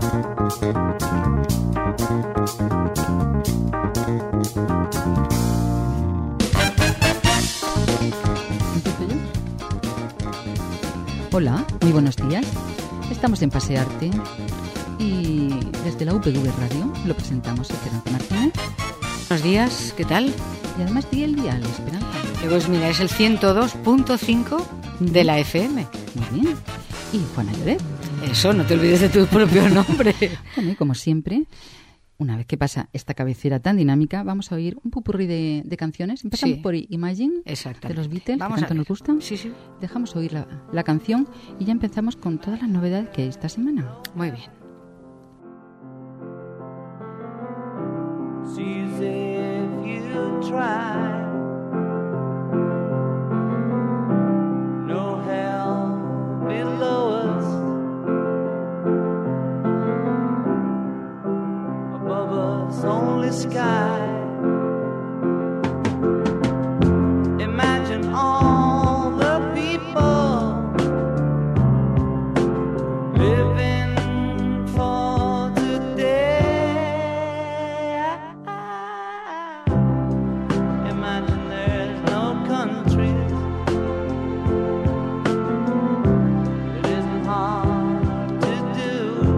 Hola, muy buenos días. Estamos en Pasearte y desde la UPV Radio lo presentamos Esperanza Martínez. Buenos días, ¿qué tal? Y además di el dial, Esperanza. Pues mira, es el 102.5 de la FM. Muy bien. Y Juana Lloret. Eso, no te olvides de tu propio nombre. Bueno, y como siempre, una vez que pasa esta cabecera tan dinámica, vamos a oír un popurrí de canciones. Empezamos por Imagine, de los Beatles, que tanto nos gustan. Sí, sí. Dejamos oír la canción y ya empezamos con todas las novedades que hay esta semana. Muy bien. Only sky. Imagine all the people living for today. Imagine there's no countries. It isn't hard to do.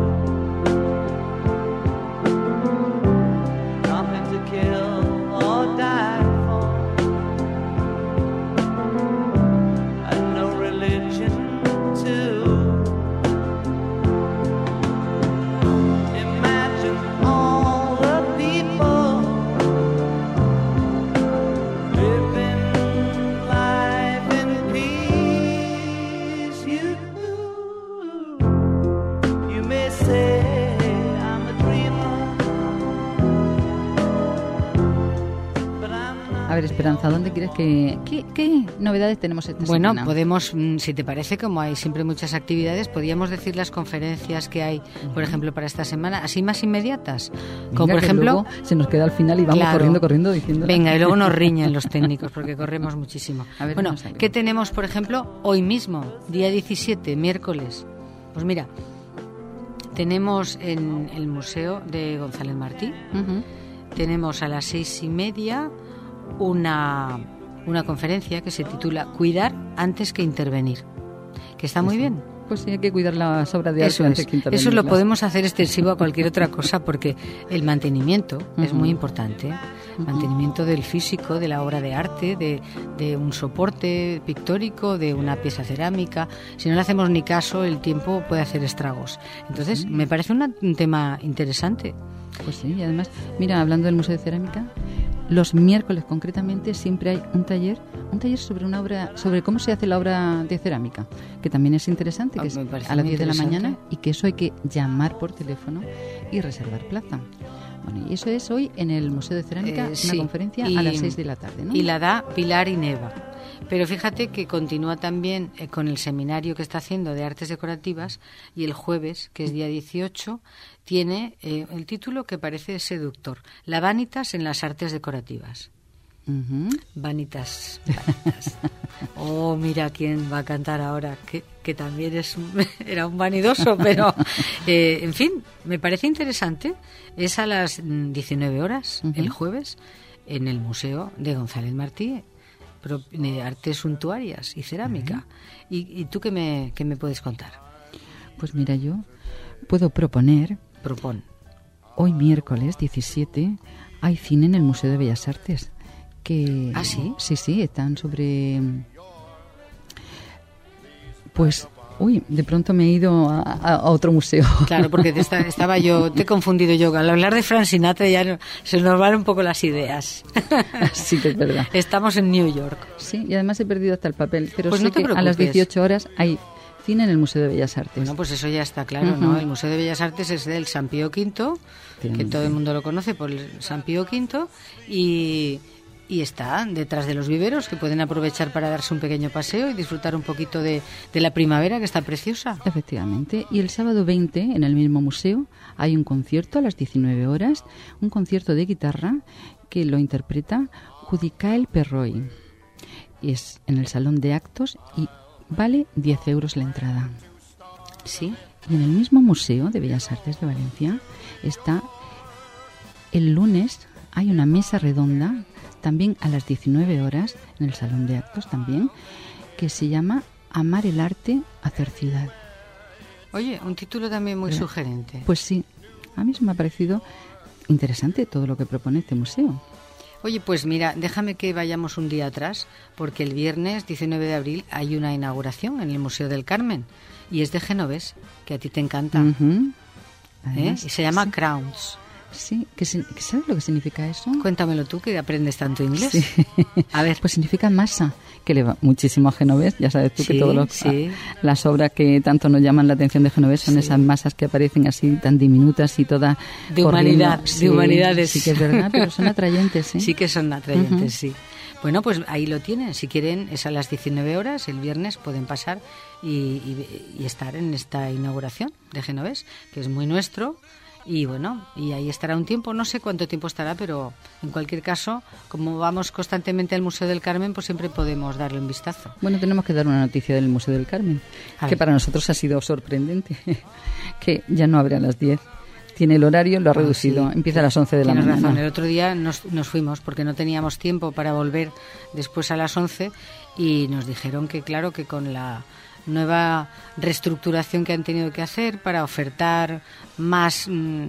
Kill or die for, and no religion too. Imagine all the people living life in peace. You may say I'm a dreamer. A ver, Esperanza, ¿dónde quieres ¿Qué novedades tenemos esta semana? Bueno, podemos, si te parece, como hay siempre muchas actividades, podríamos decir las conferencias que hay, por ejemplo, para esta semana, así más inmediatas. Como por ejemplo, se nos queda al final y vamos corriendo diciendo. Venga, y luego nos riñen los técnicos porque corremos muchísimo. A ver, bueno, ¿qué tenemos, por ejemplo, hoy mismo, día 17, miércoles? Pues mira, tenemos en el Museo de González Martí, tenemos a las 6:30 una conferencia que se titula Cuidar antes que intervenir, que está muy bien. Pues sí, hay que cuidar las obras de arte antes que intervenir. Eso lo podemos hacer extensivo a cualquier otra cosa porque el mantenimiento es muy importante. Mantenimiento del físico, de la obra de arte, de un soporte pictórico, de una pieza cerámica. Si no le hacemos ni caso, el tiempo puede hacer estragos. Entonces, me parece un tema interesante. Pues sí, y además, mira, hablando del Museo de Cerámica, los miércoles concretamente siempre hay un taller sobre cómo se hace la obra de cerámica, que también es interesante, que es a las 10 de la mañana y que eso hay que llamar por teléfono y reservar plaza. Bueno, y eso es hoy en el Museo de Cerámica, una conferencia a las 6 de la tarde, ¿no? Y la da Pilar Ineva. Pero fíjate que continúa también con el seminario que está haciendo de artes decorativas y el jueves, que es día 18, tiene el título que parece seductor, La Vanitas en las artes decorativas. Vanitas. Oh, mira quién va a cantar ahora, que también era un vanidoso, pero en fin, me parece interesante. Es a las 19 horas, el jueves, en el Museo de González Martí, de artes suntuarias y cerámica. ¿Y tú qué me puedes contar? Pues mira, yo puedo proponer. Propon. Hoy miércoles 17 hay cine en el Museo de Bellas Artes. ¿Ah, sí? Sí, están sobre... Pues... Uy, de pronto me he ido a otro museo. Claro, porque te he confundido yo. Al hablar de Frank Sinatra ya se nos van un poco las ideas. Sí, que es verdad. Estamos en New York. Sí, y además he perdido hasta el papel. Pero pues sé no te que a las 18 horas hay cine en el Museo de Bellas Artes. Bueno, pues eso ya está claro, ¿no? El Museo de Bellas Artes es del San Pío V, que todo el mundo lo conoce por el San Pío V, y está detrás de los viveros, que pueden aprovechar para darse un pequeño paseo y disfrutar un poquito de la primavera, que está preciosa. Efectivamente. Y el sábado 20, en el mismo museo, hay un concierto a las 19 horas, un concierto de guitarra que lo interpreta Judicael Perroy. Y es en el Salón de Actos y vale 10 euros la entrada. Sí, Y en el mismo Museo de Bellas Artes de Valencia está el lunes, hay una mesa redonda, también a las 19 horas, en el Salón de Actos también, que se llama Amar el arte, hacer ciudad. Oye, un título también muy sugerente. Pues sí, a mí se me ha parecido interesante todo lo que propone este museo. Oye, pues mira, déjame que vayamos un día atrás, porque el viernes 19 de abril hay una inauguración en el Museo del Carmen, y es de Genovés, que a ti te encanta. Además, y se llama Crowns. Sí, ¿sabes lo que significa eso? Cuéntamelo tú, que aprendes tanto inglés. Sí. A ver. Pues significa masa, que le va muchísimo a Genovés. Ya sabes tú que todas las obras que tanto nos llaman la atención de Genovés son esas masas que aparecen así tan diminutas y todas de humanidad, de humanidades. Sí que es verdad, pero son atrayentes, ¿eh? Sí que son atrayentes, sí. Bueno, pues ahí lo tienen. Si quieren, es a las 19 horas, el viernes, pueden pasar y estar en esta inauguración de Genovés, que es muy nuestro. Y bueno, y ahí estará un tiempo, no sé cuánto tiempo estará, pero en cualquier caso, como vamos constantemente al Museo del Carmen, pues siempre podemos darle un vistazo. Bueno, tenemos que dar una noticia del Museo del Carmen, que para nosotros ha sido sorprendente, que ya no abre a las 10. Tiene el horario, lo ha reducido, empieza a las 11 de la mañana. Tienes razón, el otro día nos fuimos porque no teníamos tiempo para volver después a las 11 y nos dijeron que claro, que con la nueva reestructuración que han tenido que hacer para ofertar más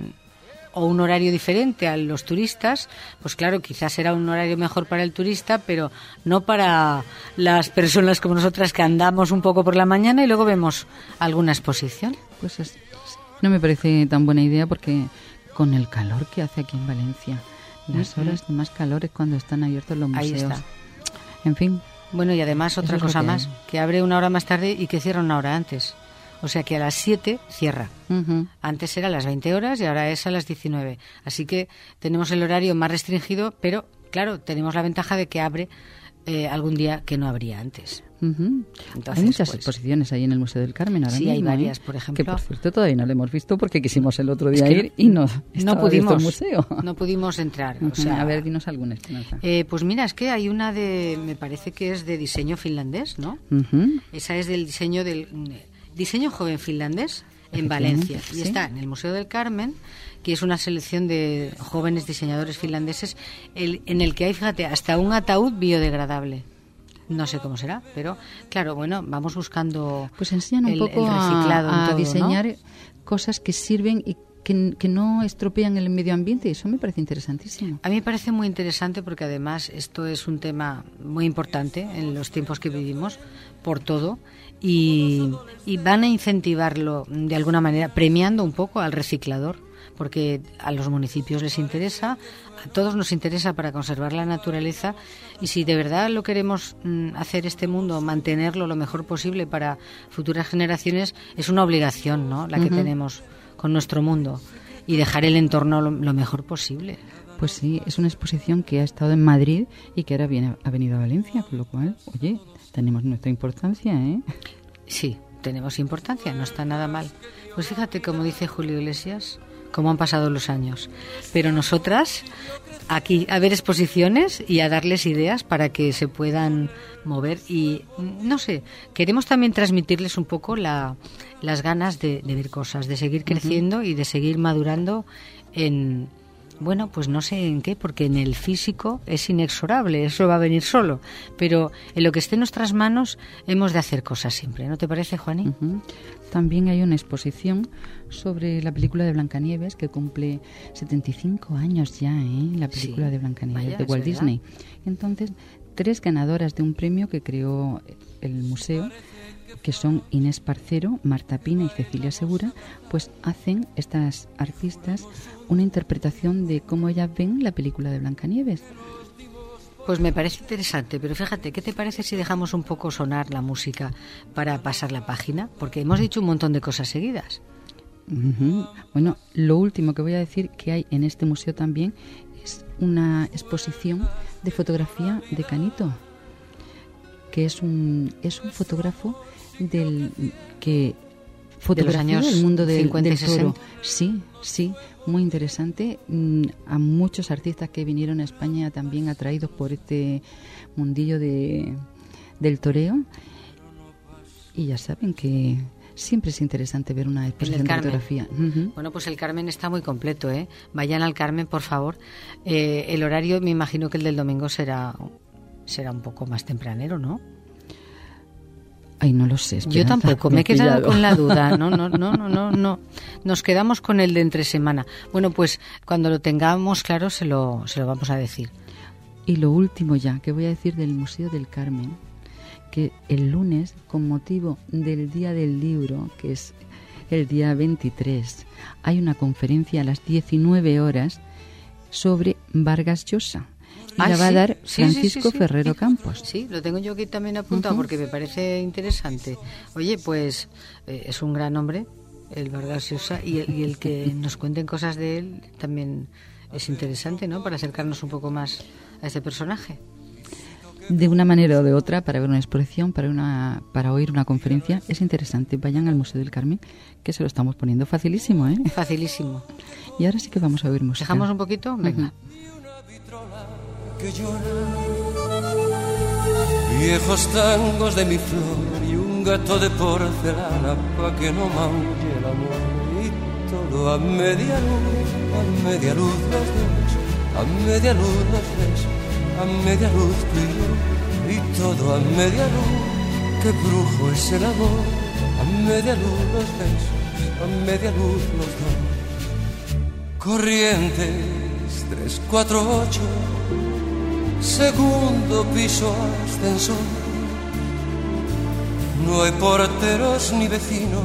o un horario diferente a los turistas, pues claro, quizás será un horario mejor para el turista, pero no para las personas como nosotras que andamos un poco por la mañana y luego vemos alguna exposición. Pues no me parece tan buena idea porque con el calor que hace aquí en Valencia, las horas de más calor es cuando están abiertos los museos. Ahí está. En fin. Bueno, y además otra cosa más, que abre una hora más tarde y que cierra una hora antes. O sea que a las 7 cierra. Antes era a las 20 horas y ahora es a las 19. Así que tenemos el horario más restringido, pero claro, tenemos la ventaja de que abre algún día que no abría antes. Entonces, hay muchas exposiciones ahí en el Museo del Carmen ahora mismo. Sí, hay varias, por ejemplo. Que por cierto todavía no la hemos visto porque quisimos el otro día ir y no pudimos el museo. No pudimos entrar. O sea, a ver, dinos alguna, Esperanza. Pues mira, es que hay una me parece que es de diseño finlandés, ¿no? Esa es del diseño joven finlandés en Valencia. Y está en el Museo del Carmen, que es una selección de jóvenes diseñadores finlandeses, en el que hay, fíjate, hasta un ataúd biodegradable. No sé cómo será, pero claro, bueno, vamos buscando pues enseñan un poco el reciclado a todo, diseñar, ¿no? Cosas que sirven y que no estropean el medio ambiente. Eso me parece interesantísimo. A mí me parece muy interesante porque además esto es un tema muy importante en los tiempos que vivimos, por todo, y van a incentivarlo de alguna manera, premiando un poco al reciclador, porque a los municipios les interesa, a todos nos interesa para conservar la naturaleza, y si de verdad lo queremos hacer este mundo, mantenerlo lo mejor posible para futuras generaciones, es una obligación, ¿no?, la que tenemos con nuestro mundo, y dejar el entorno lo mejor posible. Pues sí, es una exposición que ha estado en Madrid y que ahora ha venido a Valencia, con lo cual, oye, tenemos nuestra importancia, ¿eh? Sí, tenemos importancia, no está nada mal. Pues fíjate, como dice Julio Iglesias, cómo han pasado los años. Pero nosotras, aquí a ver exposiciones y a darles ideas para que se puedan mover. Y, no sé, queremos también transmitirles un poco las ganas de ver cosas, de seguir creciendo y de seguir madurando en... Bueno, pues no sé en qué, porque en el físico es inexorable, eso va a venir solo. Pero en lo que esté en nuestras manos hemos de hacer cosas siempre, ¿no te parece, Juaní? También hay una exposición sobre la película de Blancanieves, que cumple 75 años ya, la película de Blancanieves, de Walt Disney. Entonces, 3 ganadoras de un premio que creó el museo, que son Inés Parcero, Marta Pina y Cecilia Segura, pues hacen estas artistas una interpretación de cómo ellas ven la película de Blancanieves. Pues me parece interesante, pero fíjate, ¿qué te parece si dejamos un poco sonar la música para pasar la página? Porque hemos dicho un montón de cosas seguidas. Bueno, lo último que voy a decir que hay en este museo también es una exposición de fotografía de Canito, que es un fotógrafo que fotografió el mundo del toro. Sí, muy interesante. A muchos artistas que vinieron a España también atraídos por este mundillo del toreo. Y ya saben que siempre es interesante ver una exposición de fotografía. Bueno, pues el Carmen está muy completo, ¿eh? Vayan al Carmen, por favor. El horario, me imagino que el del domingo será un poco más tempranero, ¿no? Ay, no lo sé. Yo tampoco, me he quedado con la duda. No. Nos quedamos con el de entre semana. Bueno, pues cuando lo tengamos claro se lo vamos a decir. Y lo último ya, que voy a decir del Museo del Carmen, que el lunes, con motivo del Día del Libro, que es el día 23, hay una conferencia a las 19 horas sobre Vargas Llosa. Y la va a dar Francisco Ferrero Campos. Sí, lo tengo yo aquí también apuntado porque me parece interesante. Oye, pues es un gran hombre, el Vargas Llosa, y el que nos cuenten cosas de él también es interesante, ¿no? Para acercarnos un poco más a ese personaje. De una manera o de otra, para ver una exposición, para oír una conferencia, es interesante. Vayan al Museo del Carmen, que se lo estamos poniendo facilísimo, ¿eh? Facilísimo. Y ahora sí que vamos a oír música. ¿Dejamos un poquito? Venga. Que llora, viejos tangos de mi flor y un gato de porcelana pa' que no maulle el amor. Y todo a media luz los dos, a media luz los tres, a media luz tú y yo. Y todo a media luz, qué brujo es el amor. A media luz los besos, a media luz los dos. Corrientes 348, segundo piso ascensor. No hay porteros ni vecinos.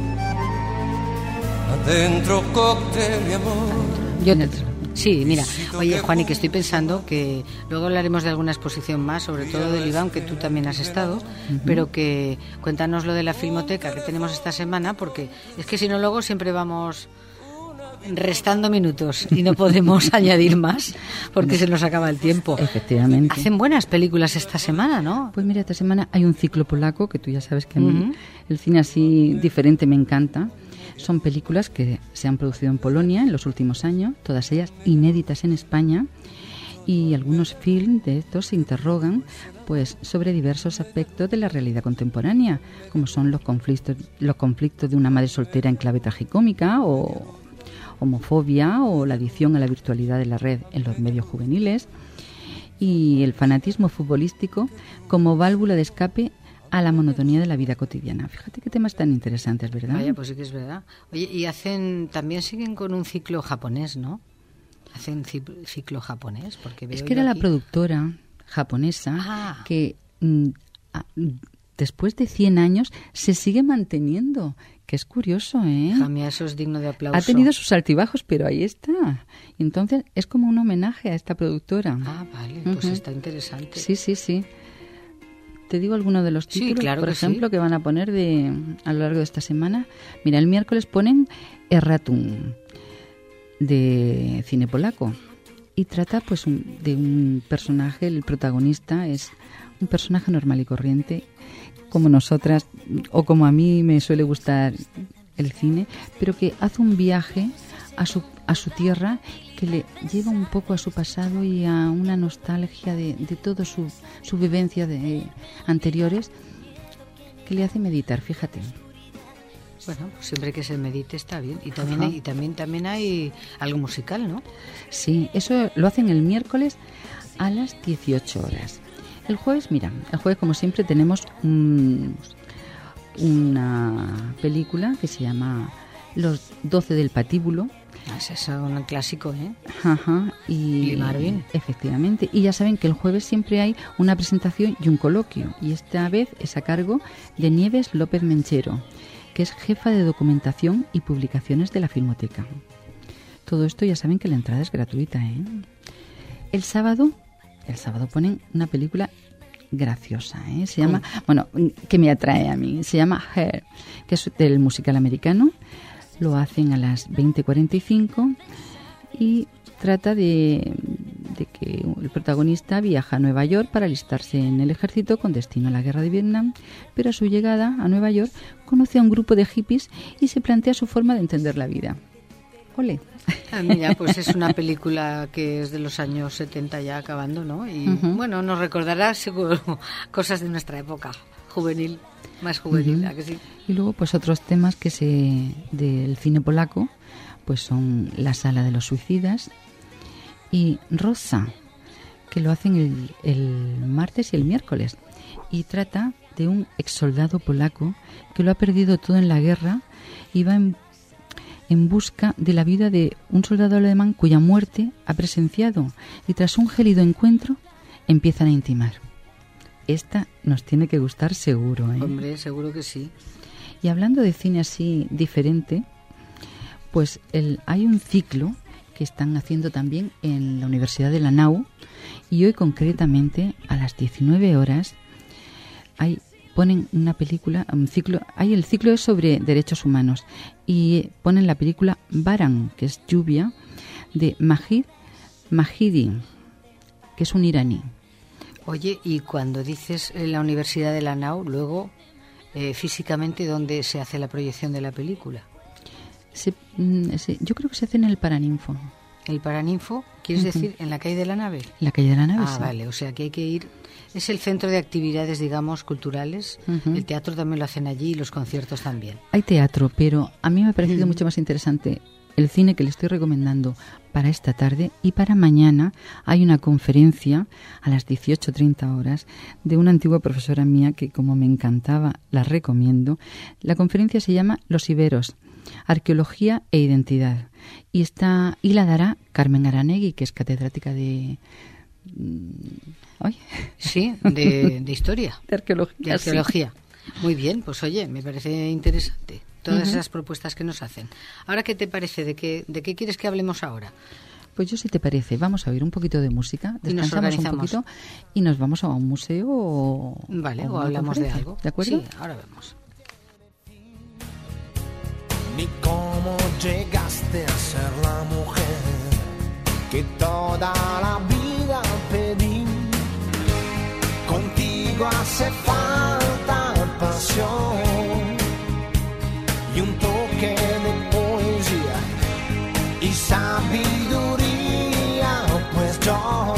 Adentro cóctel y amor. Sí, mira, oye, Juani, que estoy pensando que luego hablaremos de alguna exposición más, sobre todo del Iván, que tú también has estado, pero que cuéntanos lo de la filmoteca que tenemos esta semana, porque es que si no luego siempre vamos restando minutos y no podemos añadir más porque se nos acaba el tiempo. Efectivamente. Hacen buenas películas esta semana, ¿no? Pues mira, esta semana hay un ciclo polaco, que tú ya sabes que a mí el cine así diferente me encanta. Son películas que se han producido en Polonia en los últimos años, todas ellas inéditas en España, y algunos films de estos se interrogan pues sobre diversos aspectos de la realidad contemporánea, como son los conflictos de una madre soltera en clave tragicómica, o homofobia, o la adicción a la virtualidad de la red en los medios juveniles, y el fanatismo futbolístico como válvula de escape a la monotonía de la vida cotidiana. Fíjate qué temas tan interesantes, ¿verdad? Vaya, pues sí que es verdad. Oye, y también siguen con un ciclo japonés, ¿no? Hacen ciclo japonés, porque veo es que era aquí la productora japonesa que después de 100 años se sigue manteniendo, que es curioso, ¿eh? Jamia, eso es digno de aplauso. Ha tenido sus altibajos, pero ahí está. Entonces es como un homenaje a esta productora. Ah, vale, pues está interesante. Sí. Te digo algunos de los títulos, claro, por ejemplo, que van a poner a lo largo de esta semana. Mira, el miércoles ponen Erratum, de cine polaco, y trata pues de un personaje, el protagonista es un personaje normal y corriente, como nosotras, o como a mí me suele gustar el cine, pero que hace un viaje a su tierra que le lleva un poco a su pasado y a una nostalgia de toda su vivencia de anteriores, que le hace meditar, fíjate. Bueno, pues siempre que se medite está bien. Y también hay algo musical, ¿no? Sí, eso lo hacen el miércoles a las 18 horas. El jueves como siempre tenemos una película que se llama Los 12 del Patíbulo. Es un clásico, ¿eh? Y Marvin. Efectivamente. Y ya saben que el jueves siempre hay una presentación y un coloquio. Y esta vez es a cargo de Nieves López Menchero, que es jefa de documentación y publicaciones de la Filmoteca. Todo esto ya saben que la entrada es gratuita, ¿eh? El sábado ponen una película graciosa, ¿eh? Se llama, que me atrae a mí, se llama Hair, que es del musical americano. Lo hacen a las 20:45 y trata de que el protagonista viaja a Nueva York para alistarse en el ejército con destino a la guerra de Vietnam, pero a su llegada a Nueva York conoce a un grupo de hippies y se plantea su forma de entender la vida. ¡Ole! Mira, pues es una película que es de los años 70 ya acabando, ¿no? Y bueno, nos recordará seguro cosas de nuestra época juvenil, más juvenil, ¿a que sí? Y luego pues otros temas del cine polaco pues son La sala de los suicidas y Rosa, que lo hacen el martes y el miércoles, y trata de un exsoldado polaco que lo ha perdido todo en la guerra y va en busca de la vida de un soldado alemán cuya muerte ha presenciado, y tras un gélido encuentro empiezan a intimar. Esta nos tiene que gustar seguro, ¿eh? Hombre, seguro que sí. Y hablando de cine así diferente, pues hay un ciclo que están haciendo también en la Universidad de Lanao, y hoy concretamente a las 19 horas ponen una película, el ciclo es sobre derechos humanos, y ponen la película Baran, que es lluvia, de Majid Mahidi, que es un iraní. Oye, y cuando dices la Universidad de Lanao, luego físicamente, ¿dónde se hace la proyección de la película? Yo creo que se hace en el Paraninfo. ¿El Paraninfo? ¿Quieres decir en la calle de la Nave? La calle de la Nave, sí. Vale, o sea que hay que ir. Es el centro de actividades, digamos, culturales. El teatro también lo hacen allí y los conciertos también. Hay teatro, pero a mí me ha parecido mucho más interesante el cine que le estoy recomendando para esta tarde, y para mañana hay una conferencia a las 18:30 horas de una antigua profesora mía que, como me encantaba, la recomiendo. La conferencia se llama Los Iberos, Arqueología e Identidad, y la dará Carmen Aranegui, que es catedrática de historia, de arqueología. Sí. Muy bien, pues oye, me parece interesante todas esas propuestas que nos hacen. Ahora, ¿qué te parece? ¿De qué quieres que hablemos ahora? Pues yo, si te parece, vamos a oír un poquito de música, descansamos un poquito y nos vamos a un museo o hablamos de algo. ¿De acuerdo? Sí, ahora vemos. Ni cómo llegaste a ser la mujer que toda la vida pedí. Contigo hace falta pasión y un toque de poesía y sabiduría, pues yo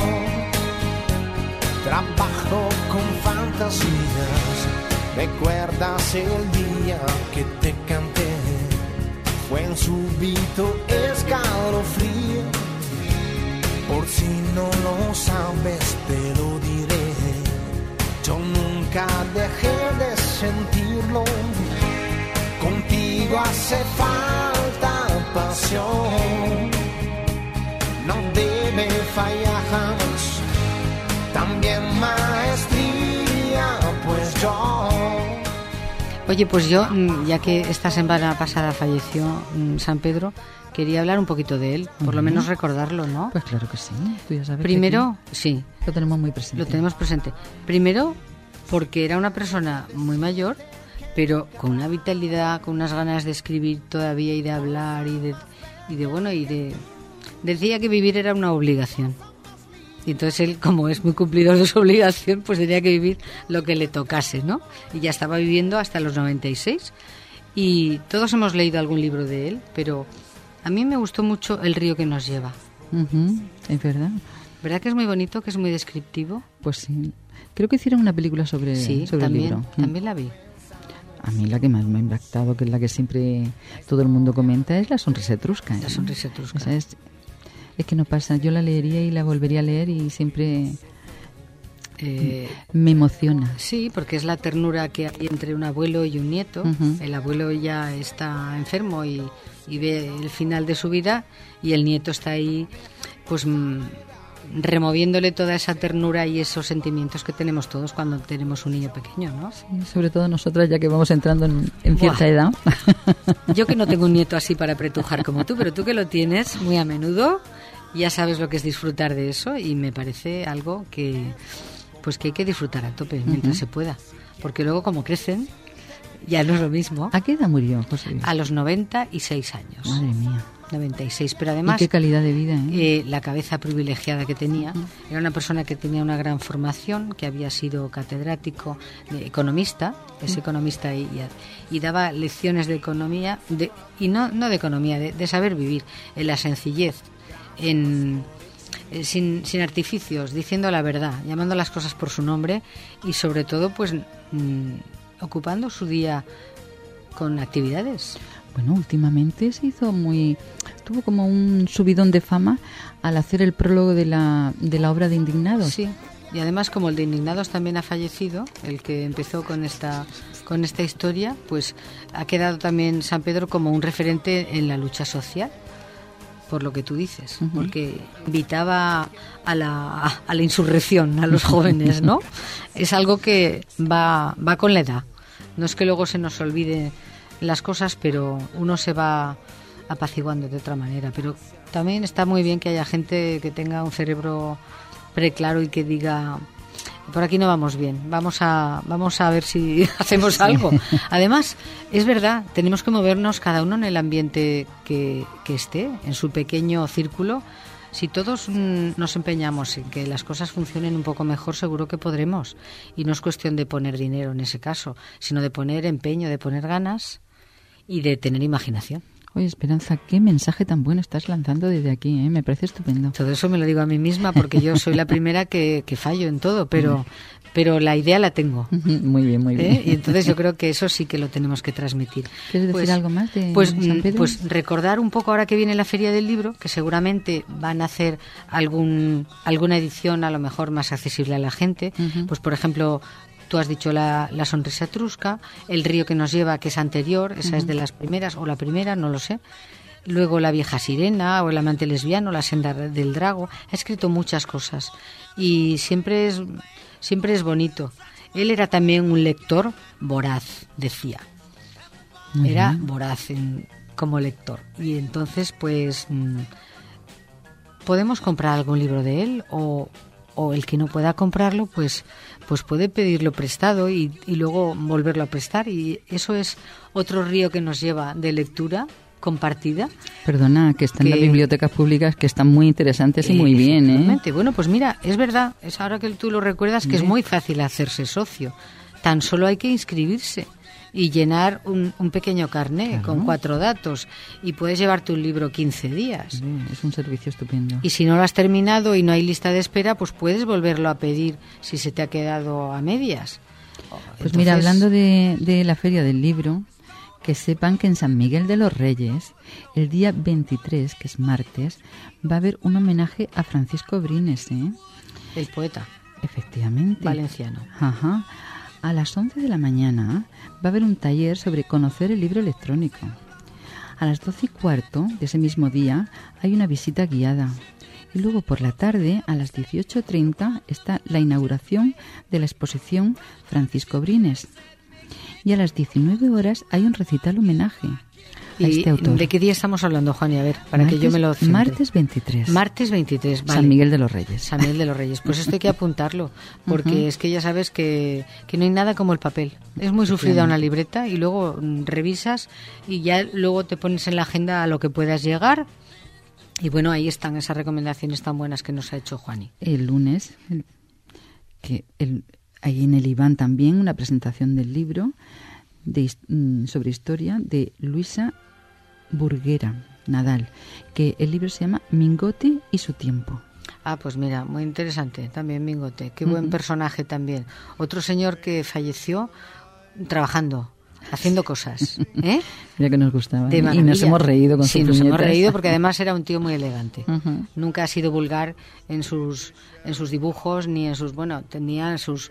trabajo con fantasías. ¿Recuerdas el día que te canté? Fue en súbito escalofrío. Por si no lo sabes, te lo diré. Yo nunca dejé de sentirlo. Contigo hace falta pasión. No debe fallar jamás. También maestría, pues yo. Oye, pues yo, ya que esta semana pasada falleció San Pedro, quería hablar un poquito de él, por lo menos recordarlo, ¿no? Pues claro que sí. Tú ya sabes. Primero, sí. Lo tenemos muy presente. Lo tenemos presente. Primero, porque era una persona muy mayor, pero con una vitalidad, con unas ganas de escribir todavía y de hablar decía que vivir era una obligación. Y entonces él, como es muy cumplidor de su obligación, pues tenía que vivir lo que le tocase, ¿no? Y ya estaba viviendo hasta los 96. Y todos hemos leído algún libro de él, pero a mí me gustó mucho El río que nos lleva. Es verdad. ¿Verdad que es muy bonito, que es muy descriptivo? Pues sí. Creo que hicieron una película sobre el libro. También la vi. A mí la que más me ha impactado, que es la que siempre todo el mundo comenta, es La sonrisa etrusca. La sonrisa etrusca. Esa es que no pasa. Yo la leería y la volvería a leer y siempre me emociona. Sí, porque es la ternura que hay entre un abuelo y un nieto. El abuelo ya está enfermo y ve el final de su vida, y el nieto está ahí pues removiéndole toda esa ternura y esos sentimientos que tenemos todos cuando tenemos un niño pequeño, ¿no? Sí, sobre todo nosotras, ya que vamos entrando en cierta edad. Yo que no tengo un nieto así para apretujar como tú, pero tú que lo tienes muy a menudo, ya sabes lo que es disfrutar de eso, y me parece algo que hay que disfrutar a tope mientras se pueda, porque luego como crecen ya no es lo mismo. ¿A qué edad murió José Luis? A los 96 años. Madre mía. 96, pero además... ¿Y qué calidad de vida? La cabeza privilegiada que tenía. Era una persona que tenía una gran formación, que había sido catedrático, economista, es economista y daba lecciones de economía, no de economía, de saber vivir, en la sencillez, en sin artificios, diciendo la verdad, llamando las cosas por su nombre y sobre todo pues ocupando su día con actividades. Bueno, últimamente tuvo como un subidón de fama al hacer el prólogo de la obra de Indignados. Sí, y además como el de Indignados también ha fallecido, el que empezó con esta historia, pues ha quedado también San Pedro como un referente en la lucha social, por lo que tú dices, porque invitaba a la insurrección a los jóvenes, ¿no? Es algo que va con la edad. No es que luego se nos olvide las cosas, pero uno se va apaciguando de otra manera. Pero también está muy bien que haya gente que tenga un cerebro preclaro y que diga: por aquí no vamos bien, vamos a ver si hacemos algo. Además, es verdad, tenemos que movernos cada uno en el ambiente que esté, en su pequeño círculo. Si todos nos empeñamos en que las cosas funcionen un poco mejor, seguro que podremos. Y no es cuestión de poner dinero en ese caso, sino de poner empeño, de poner ganas y de tener imaginación. Oye, Esperanza, qué mensaje tan bueno estás lanzando desde aquí, ¿eh? Me parece estupendo. Todo eso me lo digo a mí misma porque yo soy la primera que fallo en todo, pero la idea la tengo. Muy bien, muy bien. Y entonces yo creo que eso sí que lo tenemos que transmitir. ¿Quieres decir algo más de San Pedro? Pues recordar un poco ahora que viene la Feria del Libro, que seguramente van a hacer alguna edición a lo mejor más accesible a la gente. Pues por ejemplo, tú has dicho la sonrisa etrusca, El río que nos lleva, que es anterior, esa es de las primeras, o la primera, no lo sé. Luego La vieja sirena, o El amante lesbiano, La senda del drago. Ha escrito muchas cosas y siempre es bonito. Él era también un lector voraz, decía. Era voraz como lector. Y entonces, pues, podemos comprar algún libro de él o el que no pueda comprarlo, pues puede pedirlo prestado y luego volverlo a prestar. Y eso es otro río que nos lleva de lectura compartida. Perdona, que están las bibliotecas públicas que están muy interesantes y muy bien, ¿eh? Bueno, pues mira, es verdad, es ahora que tú lo recuerdas, que es muy fácil hacerse socio. Tan solo hay que inscribirse y llenar un pequeño carné con 4 datos y puedes llevarte un libro 15 días. Sí, es un servicio estupendo. Y si no lo has terminado y no hay lista de espera, pues puedes volverlo a pedir si se te ha quedado a medias. Pues entonces, mira, hablando de la Feria del Libro, que sepan que en San Miguel de los Reyes, el día 23, que es martes, va a haber un homenaje a Francisco Brines, ¿eh? El poeta. Efectivamente. Valenciano. Ajá. A las 11 de la mañana va a haber un taller sobre conocer el libro electrónico. A las 12:15 de ese mismo día hay una visita guiada. Y luego por la tarde, a las 18:30, está la inauguración de la exposición Francisco Brines. Y a las 19 horas hay un recital homenaje a este autor. ¿De qué día estamos hablando, Juani? A ver, para que yo me lo centre. Martes 23. Martes 23, vale. San Miguel de los Reyes. San Miguel de los Reyes. Pues esto hay que apuntarlo, porque es que ya sabes que no hay nada como el papel. Es muy sufrida una libreta y luego revisas y ya luego te pones en la agenda a lo que puedas llegar. Y bueno, ahí están esas recomendaciones tan buenas que nos ha hecho Juani. El lunes, ahí en el Iván también, una presentación del libro sobre historia de Luisa Burguera Nadal, que el libro se llama Mingote y su tiempo. Ah, pues mira, muy interesante también Mingote, qué buen personaje también. Otro señor que falleció trabajando, haciendo cosas, ¿eh? Ya que nos gustaba. Y nos hemos reído con sus nos hemos reído porque además era un tío muy elegante. Nunca ha sido vulgar en sus dibujos ni en sus... Bueno, tenía sus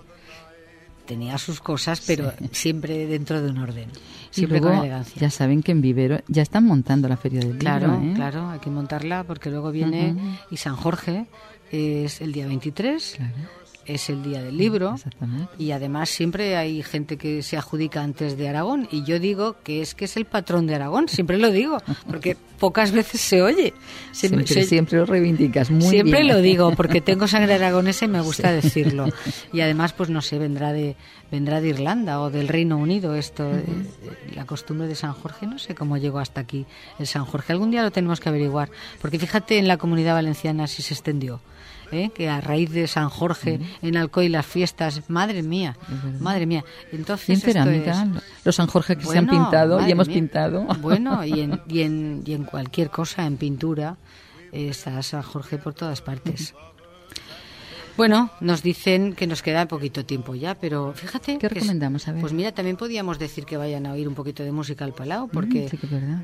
cosas, pero siempre dentro de un orden. Siempre luego, con elegancia. Ya saben que en Vivero ya están montando la Feria del Libro. Claro, hay que montarla porque luego viene y San Jorge es el día 23. Claro. Es el día del libro. Exactamente. Y además siempre hay gente que se adjudica antes de Aragón y yo digo que es el patrón de Aragón, siempre lo digo, porque pocas veces se oye. Siempre lo reivindicas muy siempre bien. Lo digo porque tengo sangre aragonesa y me gusta decirlo. Y además pues no sé, vendrá de Irlanda o del Reino Unido esto, la costumbre de San Jorge, no sé cómo llegó hasta aquí el San Jorge. Algún día lo tenemos que averiguar, porque fíjate en la Comunidad Valenciana si se extendió. Que a raíz de San Jorge en Alcoy las fiestas, madre mía. Entonces, y en cerámica, los San Jorge que se han pintado y hemos pintado. Bueno, y en cualquier cosa, en pintura, está San Jorge por todas partes. Bueno, nos dicen que nos queda poquito tiempo ya, pero fíjate... ¿Qué recomendamos? A ver. Pues mira, también podíamos decir que vayan a oír un poquito de música al Palau, porque... Sí, que es verdad.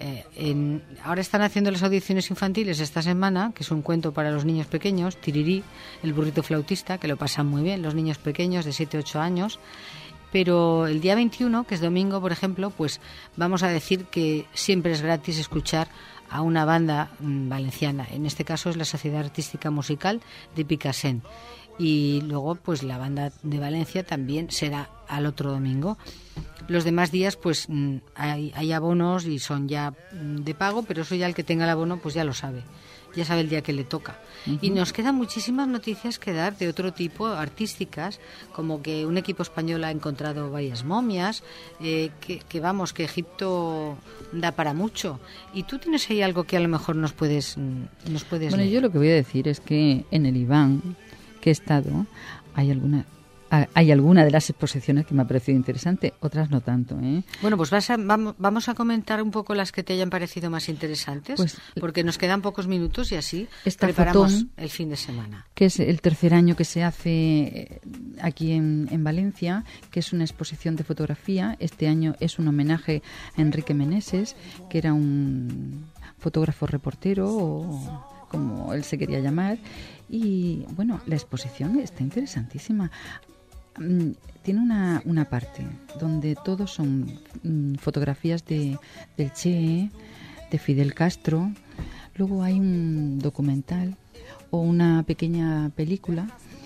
Ahora están haciendo las audiciones infantiles esta semana, que es un cuento para los niños pequeños, Tirirí, el burrito flautista, que lo pasan muy bien los niños pequeños de 7-8 años. Pero el día 21, que es domingo, por ejemplo, pues vamos a decir que siempre es gratis escuchar a una banda valenciana. En este caso es la Sociedad Artística Musical de Picassent. Y luego, pues la banda de Valencia también será al otro domingo. Los demás días, pues hay abonos y son ya de pago, pero eso ya el que tenga el abono, pues ya lo sabe. Ya sabe el día que le toca. Y nos quedan muchísimas noticias que dar de otro tipo, artísticas, como que un equipo español ha encontrado varias momias, que vamos, que Egipto da para mucho. Y tú tienes ahí algo que a lo mejor nos puedes Bueno, leer. yo lo que voy a decir es que en el Iván que he estado hay alguna de las exposiciones que me ha parecido interesante, otras no tanto, ¿eh? Bueno, pues vamos a comentar un poco las que te hayan parecido más interesantes, pues, porque nos quedan pocos minutos y así esta preparamos Fotón, el fin de semana. Que es el tercer año que se hace aquí en Valencia, que es una exposición de fotografía. Este año es un homenaje a Enrique Meneses, que era un fotógrafo reportero, o como él se quería llamar. Y bueno, la exposición está interesantísima. Tiene una parte donde todos son fotografías del Che, de Fidel Castro. Luego hay un documental o una pequeña película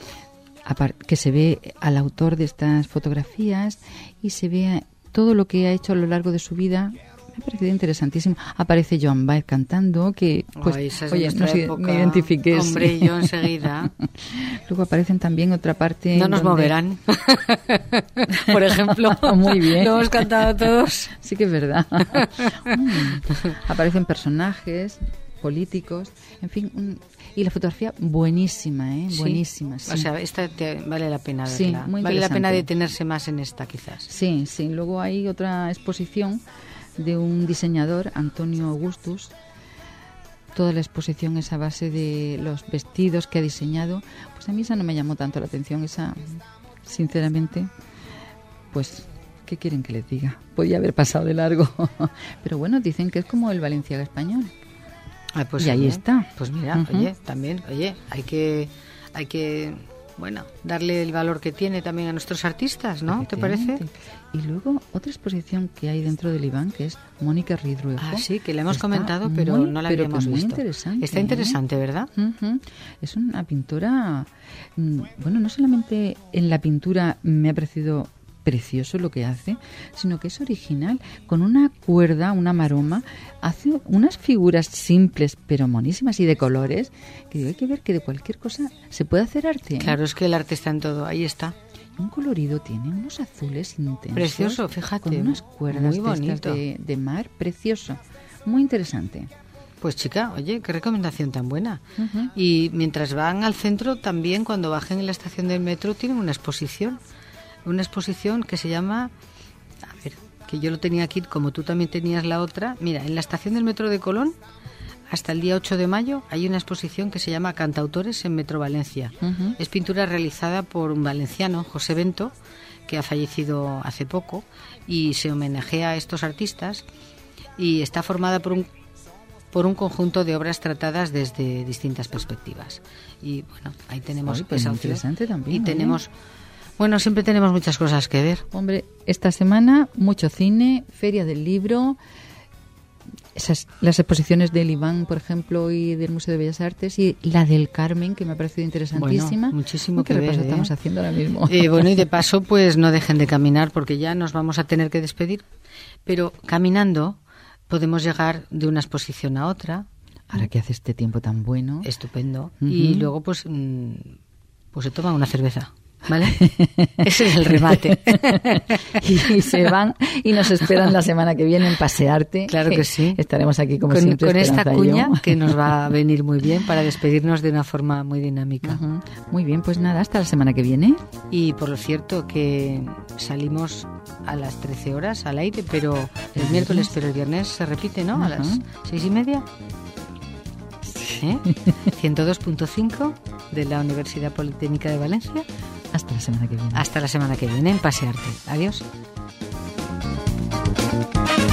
que se ve al autor de estas fotografías y se ve todo lo que ha hecho a lo largo de su vida. Me ha parecido interesantísimo. Aparece Joan Baez cantando, que pues, oye, no me identifiqué. Hombre, yo enseguida. Luego aparecen también otra parte. No nos moverán. Por ejemplo. Muy bien. Lo hemos cantado todos. Sí que es verdad. Aparecen personajes políticos, en fin, y la fotografía buenísima, ¿eh? Sí. Buenísima. Sí. O sea, esta vale la pena verla. Sí, muy vale la pena detenerse más en esta, quizás. Sí, sí. Luego hay otra exposición de un diseñador, Antonio Augustus. Toda la exposición es a base de los vestidos que ha diseñado. Pues a mí esa no me llamó tanto la atención. Esa, sinceramente, pues, ¿qué quieren que les diga? Podía haber pasado de largo. Pero bueno, dicen que es como el Valenciaga español. Pues y ahí está. Pues mira, hay que bueno, darle el valor que tiene también a nuestros artistas, ¿no? ¿Te parece? Y luego otra exposición que hay dentro del Iván, que es Mónica Ridruejo. Ah, sí, que la hemos comentado, pero no la habíamos visto. Interesante, está interesante, ¿verdad? Es una pintora, bueno, no solamente en la pintura me ha parecido precioso lo que hace, sino que es original. Con una cuerda, una maroma, hace unas figuras simples pero monísimas y de colores, que digo, hay que ver que de cualquier cosa se puede hacer arte, ¿eh? Claro, es que el arte está en todo, ahí está. Un colorido tiene, unos azules intensos. Precioso, fíjate. Con unas cuerdas muy bonito. de mar, precioso. Muy interesante. Pues chica, oye, qué recomendación tan buena. Y mientras van al centro, también cuando bajen en la estación del metro tienen una exposición que se llama, a ver, que yo lo tenía aquí, como tú también tenías la otra. Mira, en la estación del metro de Colón, hasta el día 8 de mayo, hay una exposición que se llama Cantautores en Metro Valencia. Es pintura realizada por un valenciano, José Bento, que ha fallecido hace poco, y se homenajea a estos artistas, y está formada por un conjunto de obras tratadas desde distintas perspectivas. Y bueno, ahí tenemos pues interesante también. Y tenemos... Bueno, siempre tenemos muchas cosas que ver. Hombre, esta semana mucho cine, Feria del Libro, las exposiciones del Iván, por ejemplo, y del Museo de Bellas Artes, y la del Carmen, que me ha parecido interesantísima. Bueno, muchísimo que ver, repaso estamos haciendo ahora mismo. Bueno, y de paso, pues no dejen de caminar, porque ya nos vamos a tener que despedir. Pero caminando podemos llegar de una exposición a otra. Ahora que hace este tiempo tan bueno. Estupendo. Y luego, pues se toma una cerveza. ¿Vale? Ese es el remate. Y se van y nos esperan la semana que viene en Pasearte. Claro que sí. Estaremos aquí como siempre. Con esta cuña que nos va a venir muy bien para despedirnos de una forma muy dinámica. Muy bien, pues nada, hasta la semana que viene. Y por lo cierto que salimos a las 13 horas al aire, pero el miércoles, pero el viernes se repite, ¿no? A las 6:30. 102.5 de la Universidad Politécnica de Valencia. Hasta la semana que viene. Hasta la semana que viene en Pasearte. Adiós.